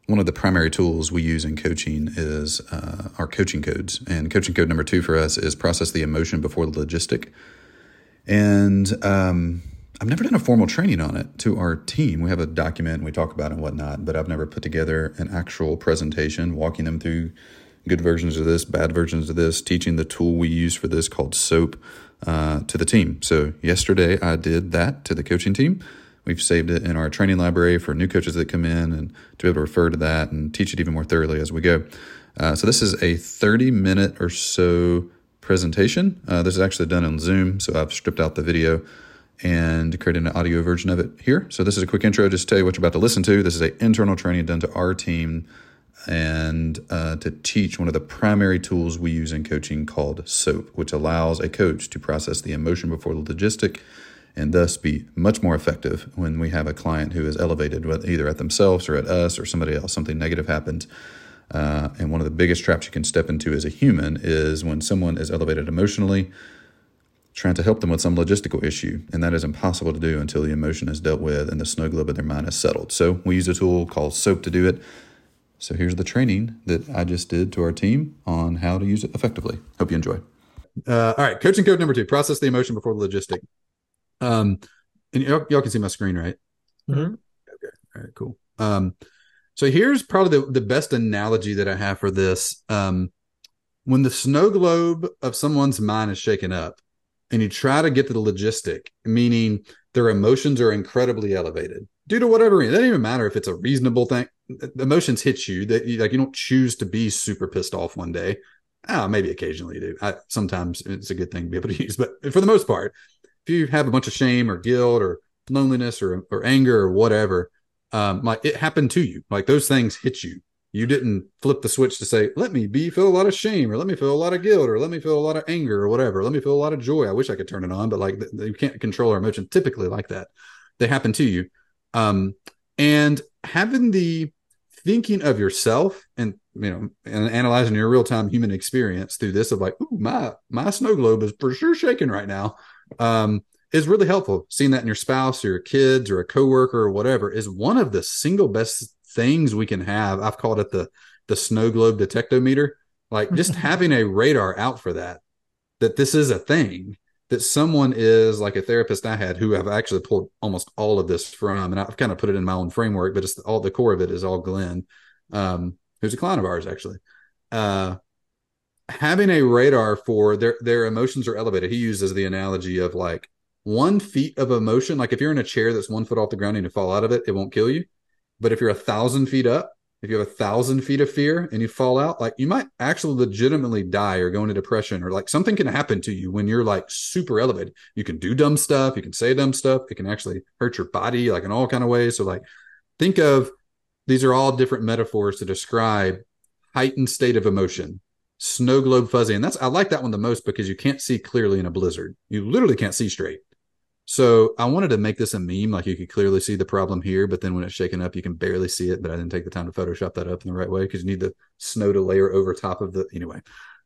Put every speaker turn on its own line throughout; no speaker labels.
one of the primary tools we use in coaching is our coaching codes. And coaching code number 2 for us is process the emotion before the logistic. And I've never done a formal training on it to our team. We have a document and we talk about it and whatnot, but I've never put together an actual presentation walking them through good versions of this, bad versions of this, teaching the tool we use for this called SOAP to the team. So yesterday I did that to the coaching team. We've saved it in our training library for new coaches that come in and to be able to refer to that and teach it even more thoroughly as we go. So this is a 30-minute or so presentation. This is actually done on Zoom, so I've stripped out the video and created an audio version of it here. So this is a quick intro, just to tell you what you're about to listen to. This is an internal training done to our team and to teach one of the primary tools we use in coaching called SOAP, which allows a coach to process the emotion before the logistic and thus be much more effective when we have a client who is elevated, either at themselves or at us or somebody else, something negative happens. And one of the biggest traps you can step into as a human is when someone is elevated emotionally, trying to help them with some logistical issue. And that is impossible to do until the emotion is dealt with and the snow globe of their mind is settled. So we use a tool called SOAP to do it. So here's the training that I just did to our team on how to use it effectively. Hope you enjoy. All right. Coaching code number 2, process the emotion before the logistic. And y'all can see my screen, right?
Mm-hmm.
Okay. All right, cool. So here's probably the best analogy that I have for this. When the snow globe of someone's mind is shaken up and you try to get to the logistic, meaning their emotions are incredibly elevated due to whatever reason. It doesn't even matter if it's a reasonable thing. Emotions hit you that you don't choose to be super pissed off one day. Maybe occasionally you do. Sometimes it's a good thing to be able to use, but for the most part, if you have a bunch of shame or guilt or loneliness or anger or whatever, like it happened to you, like those things hit you. You didn't flip the switch to say, let me feel a lot of shame, or let me feel a lot of guilt, or let me feel a lot of anger or whatever. Let me feel a lot of joy. I wish I could turn it on, but like you can't control our emotions typically like that. They happen to you. And having the thinking of yourself and, and analyzing your real time human experience through this of like, ooh, my snow globe is for sure shaking right now. Is really helpful. Seeing that in your spouse or your kids or a coworker or whatever is one of the single best things we can have. I've called it the snow globe detectometer. Like just having a radar out for that this is a thing, that someone is like a therapist I had who I've actually pulled almost all of this from, and I've kind of put it in my own framework, but it's all the core of it is all Glenn, who's a client of ours actually. Having a radar for their emotions are elevated. He uses the analogy of like 1 feet of emotion. Like if you're in a chair that's 1 foot off the ground and you fall out of it, it won't kill you. But if you're 1,000 feet up, if you have 1,000 feet of fear and you fall out, like you might actually legitimately die or go into depression, or like something can happen to you when you're like super elevated. You can do dumb stuff. You can say dumb stuff. It can actually hurt your body, like in all kind of ways. So like think of, these are all different metaphors to describe heightened state of emotion. Snow globe fuzzy. And I like that one the most because you can't see clearly in a blizzard. You literally can't see straight. So I wanted to make this a meme, like you could clearly see the problem here, but then when it's shaken up, you can barely see it. But I didn't take the time to Photoshop that up in the right way because you need the snow to layer over top of the, anyway.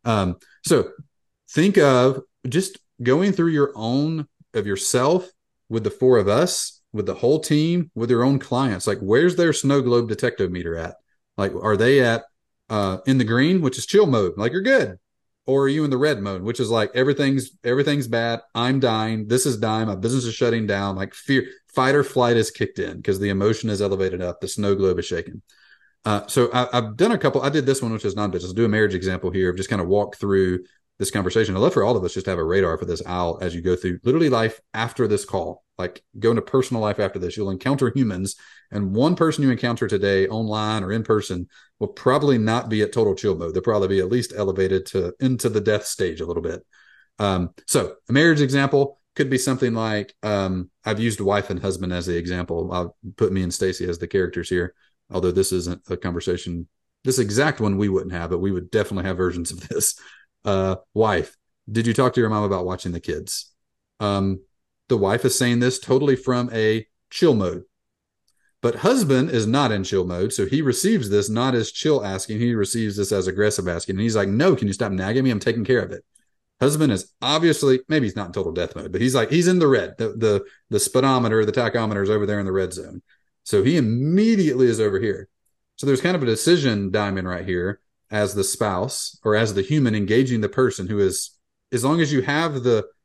So think of just going through your own of yourself with the 4 of us, with the whole team, with your own clients. Like where's their snow globe detectometer at? Like, are they at in the green, which is chill mode? Like you're good. Or are you in the red mode, which is like everything's bad. I'm dying. This is dying. My business is shutting down. Like fear, fight or flight is kicked in because the emotion is elevated up. The snow globe is shaking. So I've done a couple. I did this one, which is non-business. I'll do a marriage example here of just kind of walk through this conversation. I'd love for all of us just to have a radar for this out as you go through literally life after this call, like go into personal life after this. You'll encounter humans, and one person you encounter today online or in person will probably not be at total chill mode. They'll probably be at least elevated into the death stage a little bit. So a marriage example could be something like, I've used wife and husband as the example. I'll put me and Stacy as the characters here. Although this isn't a conversation, this exact one we wouldn't have, but we would definitely have versions of this. Wife, did you talk to your mom about watching the kids? The wife is saying this totally from a chill mode. But husband is not in chill mode, so he receives this not as chill asking. He receives this as aggressive asking. And he's like, no, can you stop nagging me? I'm taking care of it. Husband is obviously, maybe he's not in total death mode, but he's in the red. The speedometer, the tachometer is over there in the red zone. So he immediately is over here. So there's kind of a decision diamond right here as the spouse or as the human engaging the person who is, as long as you have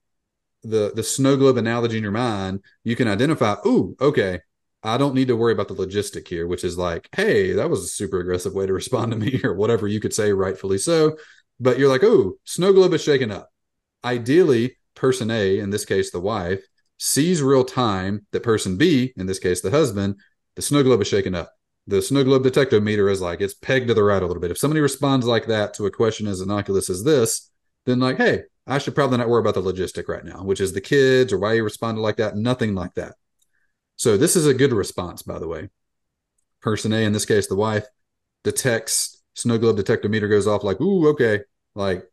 the snow globe analogy in your mind, you can identify, ooh, okay, I don't need to worry about the logistic here, which is like, hey, that was a super aggressive way to respond to me, or whatever you could say, rightfully so. But you're like, oh, snow globe is shaken up. Ideally, person A, in this case, the wife, sees real time that person B, in this case, the husband, the snow globe is shaken up. The snow globe detectometer is like, it's pegged to the right a little bit. If somebody responds like that to a question as innocuous as this, then like, hey, I should probably not worry about the logistic right now, which is the kids or why you responded like that. Nothing like that. So this is a good response, by the way. Person A, in this case, the wife, detects snow globe detectometer goes off like, ooh, okay, like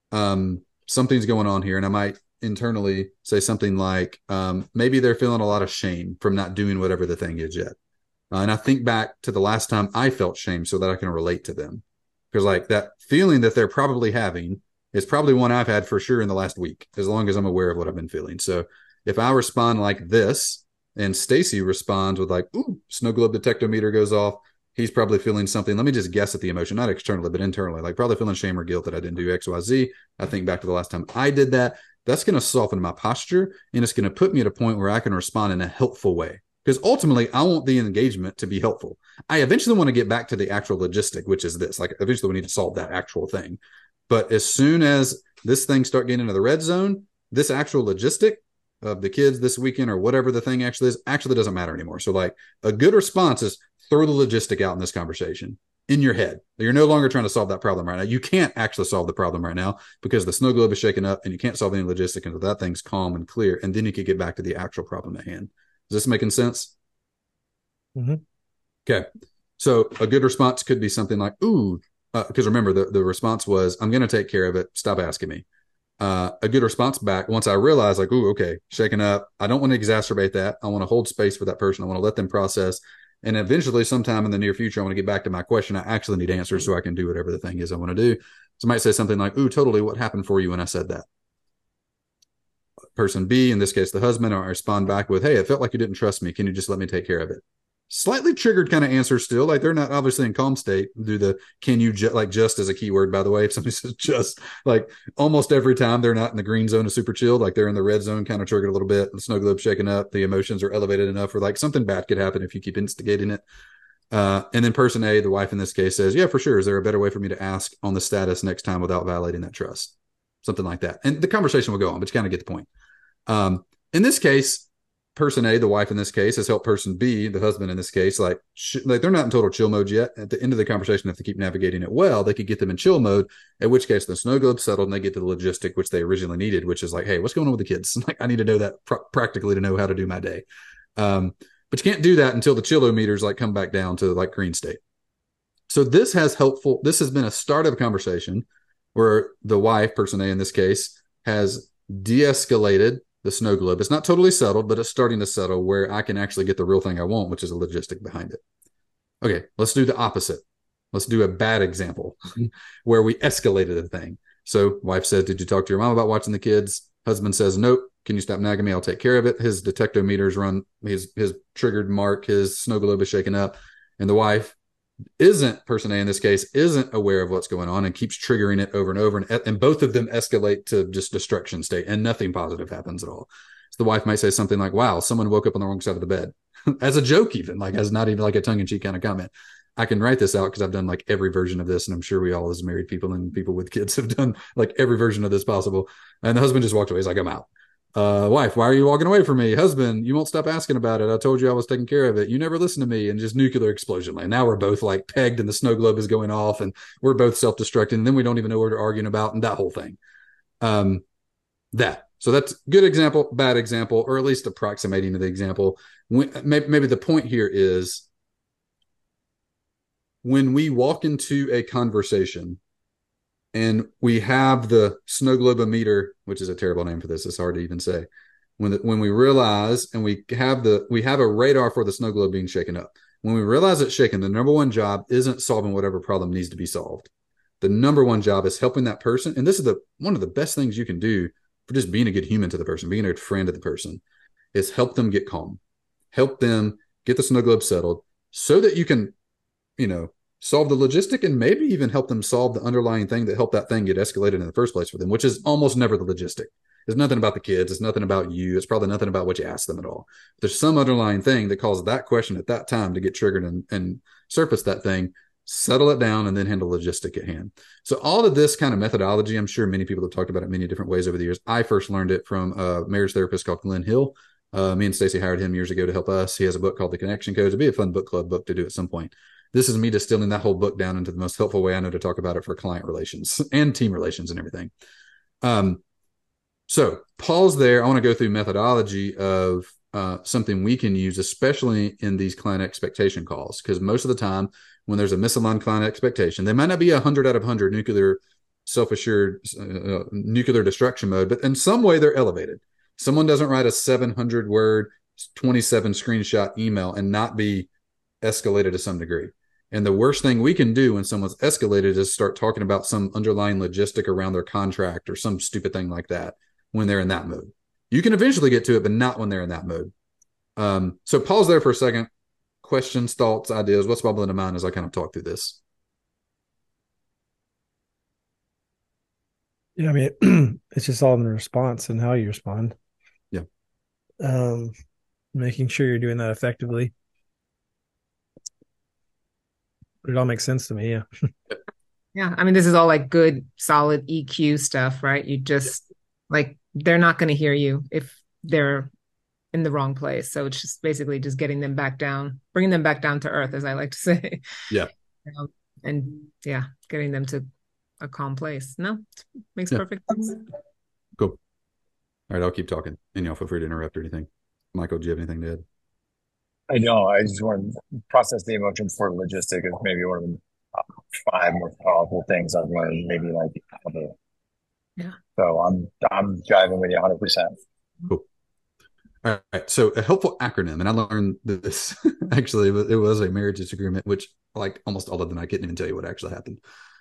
something's going on here. And I might internally say something like, maybe they're feeling a lot of shame from not doing whatever the thing is yet. And I think back to the last time I felt shame so that I can relate to them. Because like that feeling that they're probably having is probably one I've had for sure in the last week, as long as I'm aware of what I've been feeling. So if I respond like this and Stacy responds with like, ooh, snow globe detectometer goes off, he's probably feeling something. Let me just guess at the emotion, not externally, but internally, like probably feeling shame or guilt that I didn't do X, Y, Z. I think back to the last time I did that. That's going to soften my posture and it's going to put me at a point where I can respond in a helpful way. Because ultimately, I want the engagement to be helpful. I eventually want to get back to the actual logistic, which is this. Like, eventually, we need to solve that actual thing. But as soon as this thing start getting into the red zone, this actual logistic of the kids this weekend or whatever the thing actually is actually doesn't matter anymore. So, like, a good response is throw the logistic out in this conversation in your head. You're no longer trying to solve that problem right now. You can't actually solve the problem right now because the snow globe is shaken up and you can't solve any logistic until that thing's calm and clear. And then you could get back to the actual problem at hand. Is this making sense?
Mm-hmm.
Okay. So a good response could be something like, ooh, because remember, the response was, I'm going to take care of it. Stop asking me. A good response back, once I realize, like, ooh, okay, shaking up. I don't want to exacerbate that. I want to hold space for that person. I want to let them process. And eventually, sometime in the near future, I want to get back to my question. I actually need answers so I can do whatever the thing is I want to do. So I might say something like, ooh, totally. What happened for you when I said that? Person B, in this case, the husband, or respond back with, hey, it felt like you didn't trust me. Can you just let me take care of it? Slightly triggered kind of answer still. Like they're not obviously in calm state. Do the can you like just as a keyword, by the way. If somebody says just, like almost every time they're not in the green zone of super chilled, like they're in the red zone, kind of triggered a little bit. The snow globe shaking up. The emotions are elevated enough where like something bad could happen if you keep instigating it. And then person A, the wife in this case, says, yeah, for sure. Is there a better way for me to ask on the status next time without violating that trust? Something like that. And the conversation will go on, but you kind of get the point. In this case, person A, the wife in this case, has helped person B, the husband in this case, like they're not in total chill mode yet. At the end of the conversation, if they keep navigating it well, they could get them in chill mode, at which case the snow globe's settled and they get to the logistic, which they originally needed, which is like, hey, what's going on with the kids? Like, I need to know that practically to know how to do my day. But you can't do that until the chillometers like come back down to like green state. So this has been a start of a conversation where the wife, person A in this case, has de-escalated the snow globe. It's not totally settled, but it's starting to settle where I can actually get the real thing I want, which is a logistic behind it. Okay, let's do the opposite. Let's do a bad example where we escalated the thing. So wife says, did you talk to your mom about watching the kids? Husband says, nope. Can you stop nagging me? I'll take care of it. His detectometers run, his triggered mark, his snow globe is shaken up. And the wife isn't, person A in this case, isn't aware of what's going on and keeps triggering it over and over. And both of them escalate to just destruction state and nothing positive happens at all. So the wife might say something like, wow, someone woke up on the wrong side of the bed as a joke, even like as not even like a tongue in cheek kind of comment. I can write this out because I've done like every version of this. And I'm sure we all as married people and people with kids have done like every version of this possible. And the husband just walked away. He's like, I'm out. Wife, why are you walking away from me? Husband, you won't stop asking about it. I told you I was taking care of it. You never listen to me. And just nuclear explosion. Like now we're both like pegged and the snow globe is going off and we're both self-destructing. And then we don't even know what we're arguing about and that whole thing. Um, so that's good example, bad example, or at least approximating to the example. Maybe the point here is when we walk into a conversation and we have the snow globometer, which is a terrible name for this. It's hard to even say. When we realize and we have a radar for the snow globe being shaken up. When we realize it's shaken, the number one job isn't solving whatever problem needs to be solved. The number one job is helping that person, and this is one of the best things you can do for just being a good human to the person, being a good friend to the person, is help them get calm, help them get the snow globe settled, so that you can, solve the logistic, and maybe even help them solve the underlying thing that helped that thing get escalated in the first place for them, which is almost never the logistic. It's nothing about the kids. It's nothing about you. It's probably nothing about what you asked them at all. There's some underlying thing that caused that question at that time to get triggered and surface that thing, settle it down, and then handle logistic at hand. So all of this kind of methodology, I'm sure many people have talked about it many different ways over the years. I first learned it from a marriage therapist called Glenn Hill. Me and Stacy hired him years ago to help us. He has a book called The Connection Code. It'd be a fun book club book to do at some point. This is me distilling that whole book down into the most helpful way I know to talk about it for client relations and team relations and everything. So pause there. I want to go through methodology of something we can use, especially in these client expectation calls, because most of the time when there's a misaligned client expectation, they might not be 100 out of 100 nuclear self-assured nuclear destruction mode, but in some way they're elevated. Someone doesn't write a 700 word, 27 screenshot email and not be escalated to some degree. And the worst thing we can do when someone's escalated is start talking about some underlying logistic around their contract or some stupid thing like that when they're in that mode. You can eventually get to it, but not when they're in that mode. So pause there for a second. Questions, thoughts, ideas. What's bubbling in mind as I kind of talk through this?
Yeah, I mean, it's just all in the response and how you respond.
Yeah.
Making sure you're doing that effectively. But it all makes sense to me. Yeah.
Yeah. I mean, this is all like good, solid EQ stuff, right? You just like, they're not going to hear you if they're in the wrong place. So it's just basically just getting them back down, bringing them back down to earth, as I like to say.
Yeah.
And yeah, getting them to a calm place. No, makes
Yeah.
perfect sense.
Cool. All right. I'll keep talking and y'all feel free to interrupt or anything. Michael, do you have anything to add?
I don't. I just want to process the emotion for logistic is maybe one of the five more powerful things I've learned. Maybe like ever.
Yeah.
So I'm driving with you 100%.
Cool. All right. So a helpful acronym, and I learned this actually, it was a marriage disagreement, which like almost all of them, I couldn't even tell you what actually happened.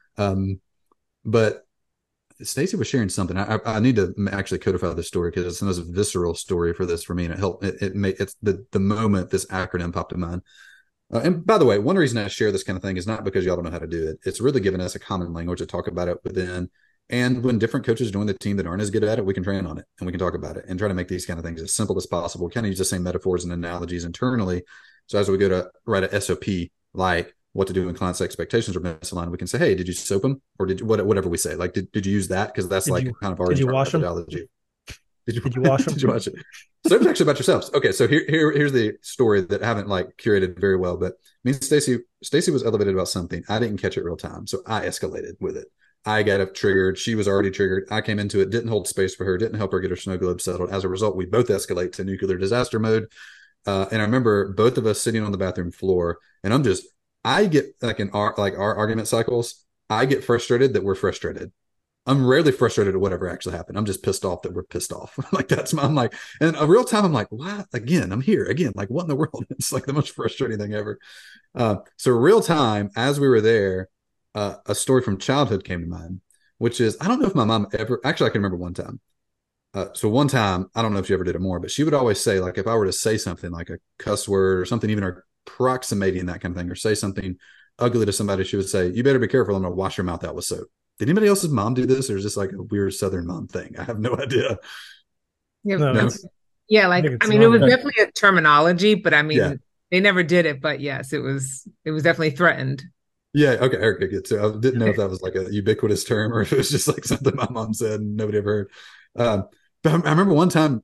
But Stacy was sharing something. I need to actually codify this story because it's the most visceral story for this for me, and it helped. It's the moment this acronym popped in mind. And by the way, one reason I share this kind of thing is not because y'all don't know how to do it. It's really given us a common language to talk about it within. And when different coaches join the team that aren't as good at it, we can train on it and we can talk about it and try to make these kind of things as simple as possible. Kind of use the same metaphors and analogies internally. So as we go to write a SOP, like what to do when clients' expectations are misaligned, we can say, "Hey, did you soap them, or did you, whatever we say? Like, did you use that? Because that's like kind of already
did you wash them?
methodology. Did you
wash them?
Did you watch it? So it's actually about yourselves. Okay, so here's the story that I haven't like curated very well, but me and Stacy was elevated about something. I didn't catch it real time, so I escalated with it. I got up triggered. She was already triggered. I came into it, didn't hold space for her, didn't help her get her snow globe settled. As a result, we both escalate to nuclear disaster mode. And I remember both of us sitting on the bathroom floor, and I get like our argument cycles. I get frustrated that we're frustrated. I'm rarely frustrated at whatever actually happened. I'm just pissed off that we're pissed off. Like I'm like, and a real time, I'm like, what? Again, I'm here again. Like, what in the world? It's like the most frustrating thing ever. So real time, as we were there, a story from childhood came to mind, which is, I don't know if my mom ever, actually, I can remember one time. So one time, I don't know if she ever did it more, but she would always say, like, if I were to say something like a cuss word or something, even approximating that kind of thing, or say something ugly to somebody, she would say, "You better be careful. I'm going to wash your mouth out with soap." Did anybody else's mom do this, or is this like a weird Southern mom thing? I have no idea.
Yeah.
No,
Yeah. Like, I mean, it was definitely a terminology, but I mean,
Yeah.
they never did it, but yes, it was definitely threatened.
Yeah. Okay. Okay. Good. So I didn't know if that was like a ubiquitous term or if it was just like something my mom said and nobody ever heard. But I remember one time,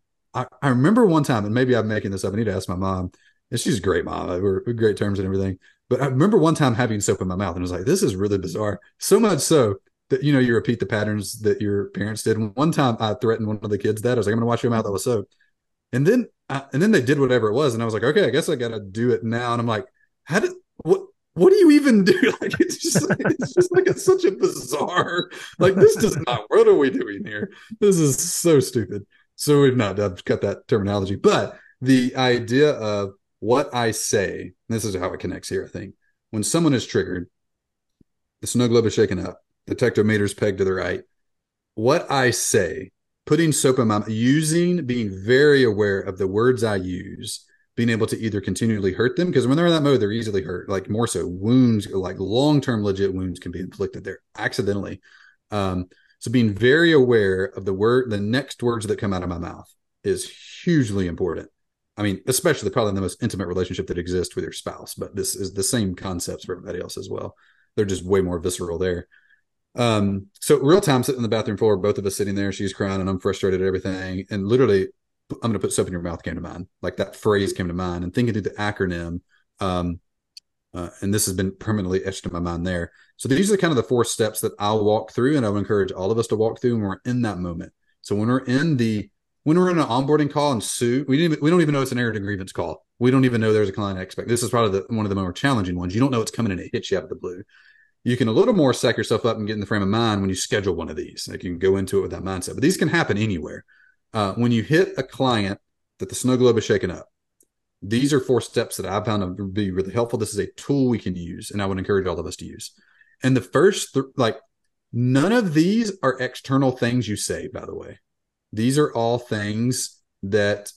and maybe I'm making this up. I need to ask my mom. And she's a great mom. We're great terms and everything. But I remember one time having soap in my mouth and I was like, this is really bizarre. So much so that, you repeat the patterns that your parents did. And one time I threatened one of the kids that I was like, "I'm going to wash your mouth out with soap." And then they did whatever it was. And I was like, okay, I guess I got to do it now. And I'm like, what do you even do? Like, it's just like such a bizarre, like, this does not, what are we doing here? This is so stupid. So I've cut that terminology, but the idea of what I say, this is how it connects here. I think when someone is triggered, the snow globe is shaken up, the tectometer's pegged to the right. What I say, putting soap in my mouth, being very aware of the words I use, being able to either continually hurt them, because when they're in that mode, they're easily hurt, like more so wounds, like long-term legit wounds can be inflicted there accidentally. So being very aware of the next words that come out of my mouth is hugely important. I mean, especially probably the most intimate relationship that exists with your spouse, but this is the same concepts for everybody else as well. They're just way more visceral there. So real time sitting in the bathroom floor, both of us sitting there, she's crying and I'm frustrated at everything. And literally, I'm going to put soap in your mouth came to mind. Like that phrase came to mind, and thinking through the acronym. And this has been permanently etched in my mind there. So these are kind of the 4 steps that I'll walk through, and I would encourage all of us to walk through when we're in that moment. So when we're in an onboarding call and Sue, we don't even know it's an error to grievance call. We don't even know there's a client expect. This is probably one of the more challenging ones. You don't know it's coming and it hits you out of the blue. You can a little more sack yourself up and get in the frame of mind when you schedule one of these. Like you can go into it with that mindset, but these can happen anywhere. When you hit a client that the snow globe is shaking up, these are 4 steps that I found to be really helpful. This is a tool we can use, and I would encourage all of us to use. And the first, none of these are external things you say, by the way. These are all things that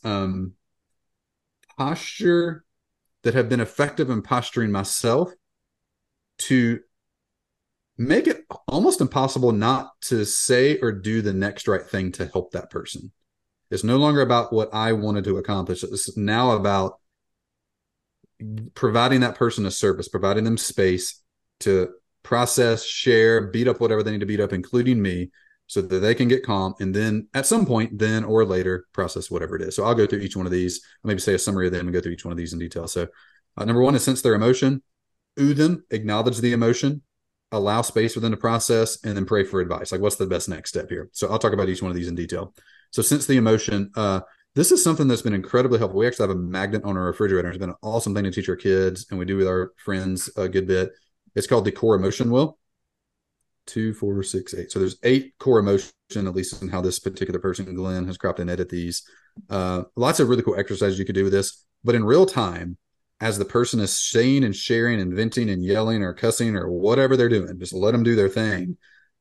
posture that have been effective in posturing myself to make it almost impossible not to say or do the next right thing to help that person. It's no longer about what I wanted to accomplish. It's now about providing that person a service, providing them space to process, share, beat up whatever they need to beat up, including me, so that they can get calm. And then at some point, then or later, process whatever it is. So I'll go through each one of these. I'll maybe say a summary of them and go through each one of these in detail. So number 1 is sense their emotion, ooh them, acknowledge the emotion, allow space within the process, and then pray for advice. Like, what's the best next step here? So I'll talk about each one of these in detail. So sense the emotion. This is something that's been incredibly helpful. We actually have a magnet on our refrigerator. It's been an awesome thing to teach our kids, and we do with our friends a good bit. It's called the core emotion wheel. 2, 4, 6, 8. So there's 8 core emotion, at least in how this particular person, Glenn, has cropped and edited these. Lots of really cool exercises you could do with this. But in real time, as the person is saying and sharing and venting and yelling or cussing or whatever they're doing, just let them do their thing.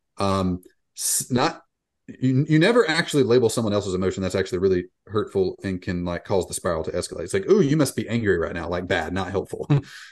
You never actually label someone else's emotion. That's actually really hurtful and can like cause the spiral to escalate. It's like, oh, you must be angry right now, like bad, not helpful.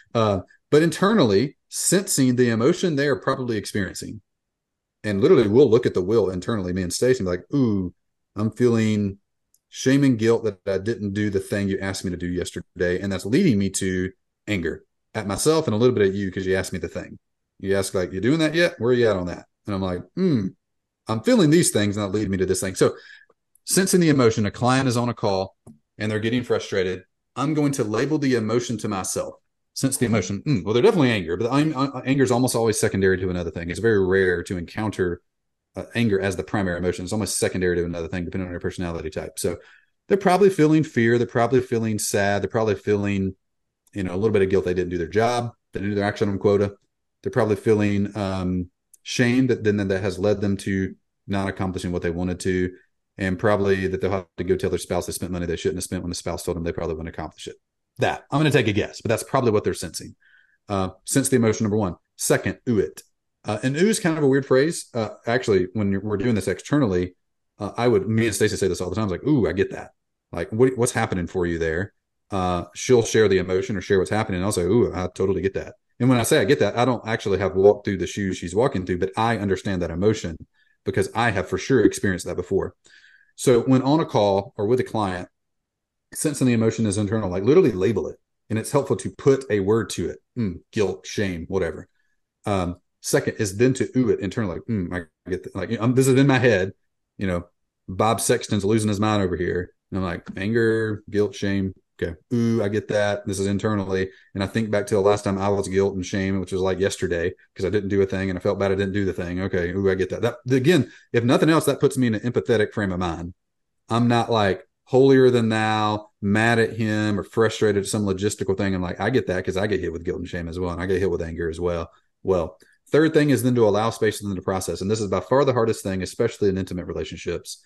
But internally, sensing the emotion they are probably experiencing. And literally, we'll look at the will internally, me and Stacey, and be like, ooh, I'm feeling shame and guilt that I didn't do the thing you asked me to do yesterday. And that's leading me to anger at myself and a little bit at you because you asked me the thing. You ask, like, you doing that yet? Where are you at on that? And I'm like, I'm feeling these things and that lead me to this thing. So sensing the emotion, a client is on a call and they're getting frustrated. I'm going to label the emotion to myself. Sense the emotion. Well, they're definitely anger, but anger is almost always secondary to another thing. It's very rare to encounter anger as the primary emotion. It's almost secondary to another thing, depending on your personality type. So they're probably feeling fear. They're probably feeling sad. They're probably feeling, a little bit of guilt. They didn't do their job. They didn't do their action on quota. They're probably feeling shame that has led them to not accomplishing what they wanted to, and probably that they'll have to go tell their spouse they spent money they shouldn't have spent when the spouse told them they probably wouldn't accomplish it. That I'm going to take a guess, but that's probably what they're sensing. Sense the emotion, number 1. Second, ooh it. And ooh is kind of a weird phrase. Actually, when we're doing this externally, me and Stacey say this all the time. It's like, ooh, I get that. Like, what's happening for you there? She'll share the emotion or share what's happening. And I'll say, ooh, I totally get that. And when I say I get that, I don't actually have walked through the shoes she's walking through, but I understand that emotion because I have for sure experienced that before. So when on a call or with a client, sensing the emotion is internal, like literally label it. And it's helpful to put a word to it. Guilt, shame, whatever. Second is then to ooh it internally. Like, I get that. Like, this is in my head, Bob Sexton's losing his mind over here. And I'm like, anger, guilt, shame. Okay. Ooh, I get that. This is internally. And I think back to the last time I was guilt and shame, which was like yesterday, because I didn't do a thing and I felt bad I didn't do the thing. Okay. Ooh, I get that. That again, if nothing else, that puts me in an empathetic frame of mind. I'm not like holier than thou, mad at him or frustrated at some logistical thing. I'm like, I get that because I get hit with guilt and shame as well. And I get hit with anger as well. Well, third thing is then to allow space within the process. And this is by far the hardest thing, especially in intimate relationships.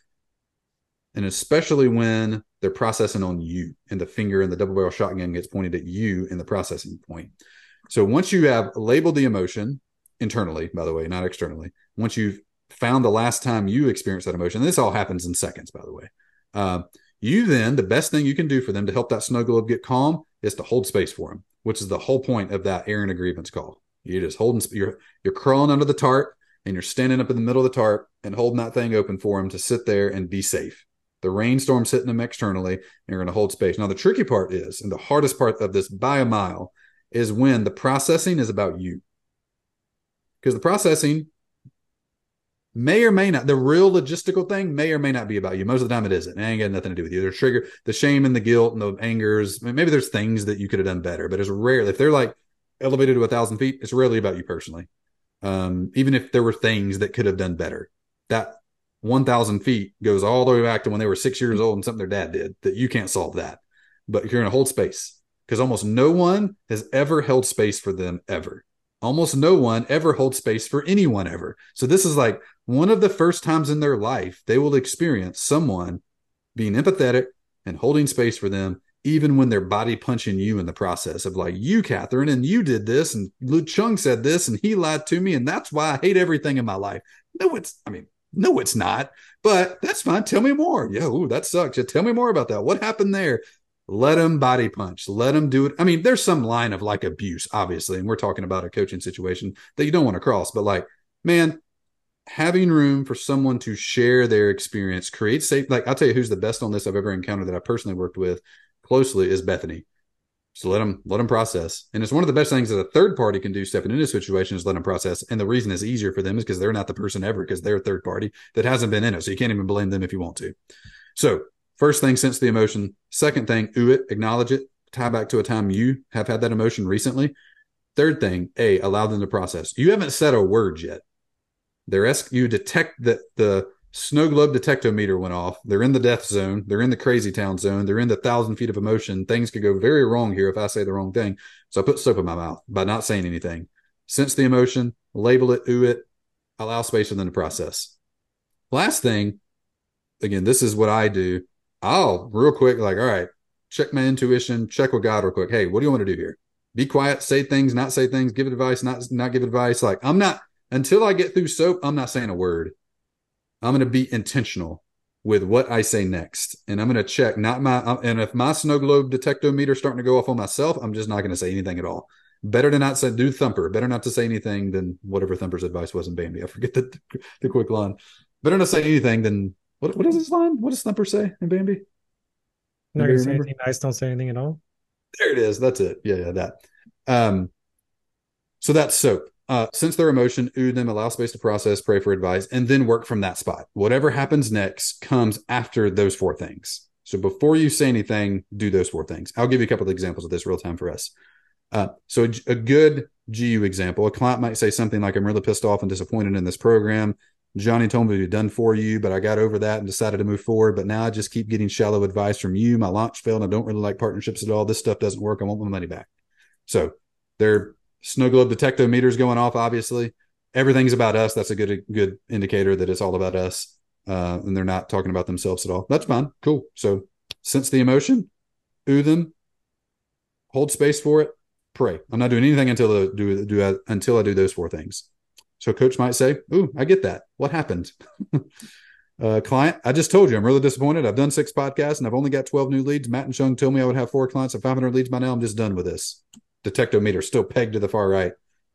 And especially when they're processing on you and the finger and the double barrel shotgun gets pointed at you in the processing point. So once you have labeled the emotion internally, by the way, not externally, once you've found the last time you experienced that emotion, and this all happens in seconds, by the way, You then, the best thing you can do for them to help that snow globe get calm is to hold space for them, which is the whole point of that Aaron agreements call. You're just holding, you're crawling under the tarp and you're standing up in the middle of the tarp and holding that thing open for them to sit there and be safe. The rainstorm's hitting them externally, and you're going to hold space. Now, the tricky part is, and the hardest part of this by a mile, is when the processing is about you. Because the processing may or may not, the real logistical thing may or may not be about you. Most of the time it isn't. It ain't got nothing to do with you. There's trigger, the shame and the guilt and the angers. Maybe there's things that you could have done better, but it's rarely, if they're like elevated to 1,000 feet, it's rarely about you personally. Even if there were things that could have done better, that 1,000 feet goes all the way back to when they were 6 years old and something their dad did that you can't solve that. But you're going to hold space because almost no one has ever held space for them ever. Almost no one ever holds space for anyone ever. So this is like one of the first times in their life they will experience someone being empathetic and holding space for them, even when they're body punching you in the process of like, you, Catherine, and you did this, and Lu Chung said this, and he lied to me, and that's why I hate everything in my life. No, it's not, but that's fine. Tell me more. Yeah, ooh, that sucks. Yeah, tell me more about that. What happened there? Let them body punch. Let them do it. I mean, there's some line of like abuse, obviously, and we're talking about a coaching situation that you don't want to cross, but like, man, having room for someone to share their experience creates safe. Like, I'll tell you who's the best on this I've ever encountered that I personally worked with closely is Bethany. So let them process. And it's one of the best things that a third party can do stepping into a situation is let them process. And the reason it's easier for them is because they're not the person ever, because they're a third party that hasn't been in it. So you can't even blame them if you want to. So first thing, sense the emotion. Second thing, it, acknowledge it, tie back to a time you have had that emotion recently. Third thing, allow them to process. You haven't said a word yet. You detect that the snow globe detectometer went off. They're in the death zone. They're in the crazy town zone. They're in the 1,000 feet of emotion. Things could go very wrong here if I say the wrong thing. So I put soap in my mouth by not saying anything. Sense the emotion, label it, it, allow space for them to process. Last thing, again, this is what I do. I'll real quick, like, all right, check my intuition, check with God real quick. Hey, what do you want to do here? Be quiet, say things, not say things, give advice, not give advice. Like, I'm not, until I get through soap, I'm not saying a word. I'm going to be intentional with what I say next. And I'm going to check and if my snow globe detectometer starting to go off on myself, I'm just not going to say anything at all. Better to not say, do Thumper. Better not to say anything than whatever Thumper's advice was in Bambi. I forget the quick line. Better not say anything than, what is this line? What does Thumper say in Bambi?
Not going to say anything nice. Don't say anything at all.
There it is. That's it. Yeah, that. So that's soap. Sense their emotion, them, allow space to process, pray for advice, and then work from that spot. Whatever happens next comes after those four things. So before you say anything, do those four things. I'll give you a couple of examples of this real time for us. So a good GU example, a client might say something like, I'm really pissed off and disappointed in this program. Johnny told me to be done for you, but I got over that and decided to move forward. But now I just keep getting shallow advice from you. My launch failed. I don't really like partnerships at all. This stuff doesn't work. I want my money back. So their snow globe detectometers going off, obviously. Everything's about us. That's a good indicator that it's all about us. And they're not talking about themselves at all. That's fine. Cool. So sense the emotion, them, hold space for it, pray. I'm not doing anything until I do those four things. So coach might say, ooh, I get that. What happened? Client, I just told you, I'm really disappointed. I've done 6 podcasts and I've only got 12 new leads. Matt and Chung told me I would have 4 clients and 500 leads by now. I'm just done with this. Detectometer still pegged to the far right.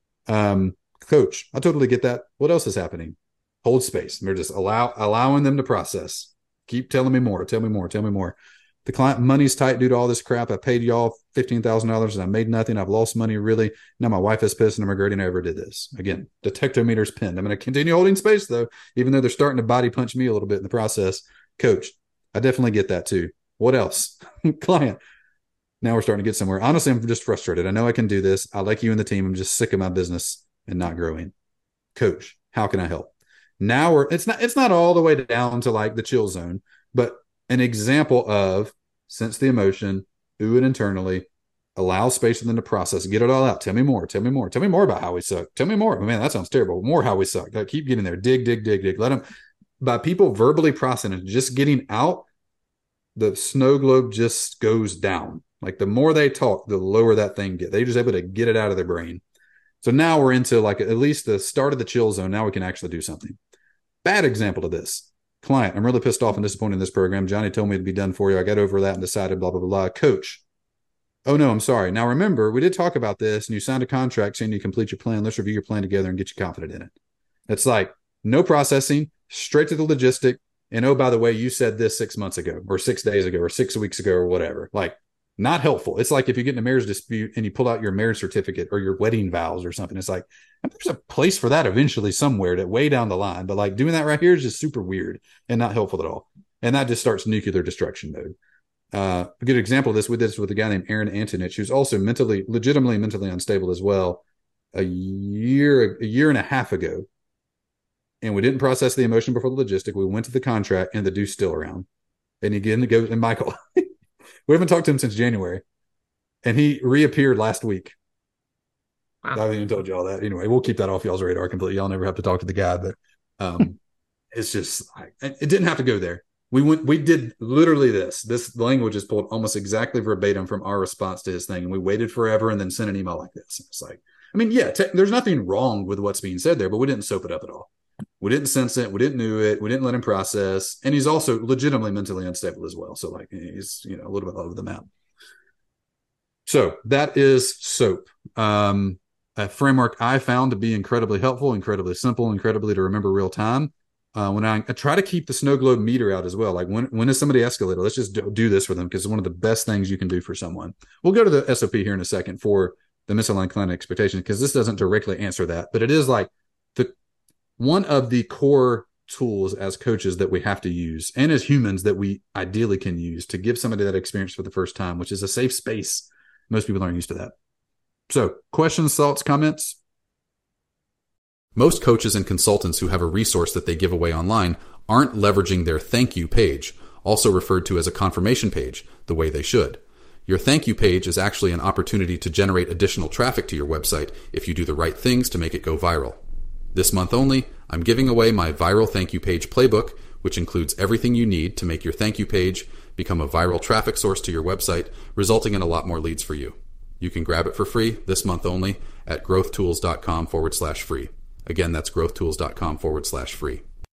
Coach, I totally get that. What else is happening? Hold space. And they're just allowing them to process. Keep telling me more. Tell me more. Tell me more. The client, money's tight due to all this crap. I paid y'all $15,000 and I made nothing. I've lost money, really. Now my wife is pissed and I'm regretting I ever did this. Again, detectometer's pinned. I'm going to continue holding space, though, even though they're starting to body punch me a little bit in the process. Coach, I definitely get that, too. What else? Client, now we're starting to get somewhere. Honestly, I'm just frustrated. I know I can do this. I like you and the team. I'm just sick of my business and not growing. Coach, how can I help? Now it's not all the way down to like the chill zone, but an example of sense the emotion, do it internally, allow space for them to process, get it all out. Tell me more. Tell me more. Tell me more about how we suck. Tell me more. Man, that sounds terrible. More how we suck. Keep getting there. Dig. Let them, by people verbally processing, just getting out, the snow globe just goes down. Like the more they talk, the lower that thing gets. They're just able to get it out of their brain. So now we're into like at least the start of the chill zone. Now we can actually do something. Bad example of this. Client, I'm really pissed off and disappointed in this program. Johnny told me to be done for you. I got over that and decided blah, blah, blah, blah. Coach, oh no, I'm sorry. Now remember, we did talk about this and you signed a contract saying you complete your plan. Let's review your plan together and get you confident in it. It's like no processing, straight to the logistic. And oh, by the way, you said this 6 months ago or 6 days ago or 6 weeks ago or whatever. Like, not helpful. It's like if you get in a marriage dispute and you pull out your marriage certificate or your wedding vows or something. It's like, there's a place for that eventually somewhere that way down the line. But like doing that right here is just super weird and not helpful at all. And that just starts nuclear destruction mode. A good example of this, we did this with a guy named Aaron Antonich, who's also legitimately mentally unstable as well, a year and a half ago. And we didn't process the emotion before the logistic. We went to the contract and the dude's still around. And again, it goes, and Michael, we haven't talked to him since January, and he reappeared last week. Wow. I haven't even told you all that. Anyway, we'll keep that off y'all's radar completely. Y'all never have to talk to the guy, but it's just it didn't have to go there. We did literally this. This language is pulled almost exactly verbatim from our response to his thing, and we waited forever and then sent an email like this. It's like, I mean, yeah, there's nothing wrong with what's being said there, but we didn't soap it up at all. We didn't sense it. We didn't know it. We didn't let him process. And he's also legitimately mentally unstable as well. So like he's, a little bit all over the map. So that is SOAP. A framework I found to be incredibly helpful, incredibly simple, incredibly to remember real time. When I try to keep the snow globe meter out as well. Like when is somebody escalated? Let's just do this for them because it's one of the best things you can do for someone. We'll go to the SOP here in a second for the misaligned client expectation because this doesn't directly answer that, but it is like one of the core tools as coaches that we have to use and as humans that we ideally can use to give somebody that experience for the first time, which is a safe space. Most people aren't used to that. So questions, thoughts, comments?
Most coaches and consultants who have a resource that they give away online aren't leveraging their thank you page, also referred to as a confirmation page, the way they should. Your thank you page is actually an opportunity to generate additional traffic to your website if you do the right things to make it go viral. This month only, I'm giving away my Viral Thank You Page Playbook, which includes everything you need to make your thank you page become a viral traffic source to your website, resulting in a lot more leads for you. You can grab it for free this month only at growthtools.com/free. Again, that's growthtools.com/free.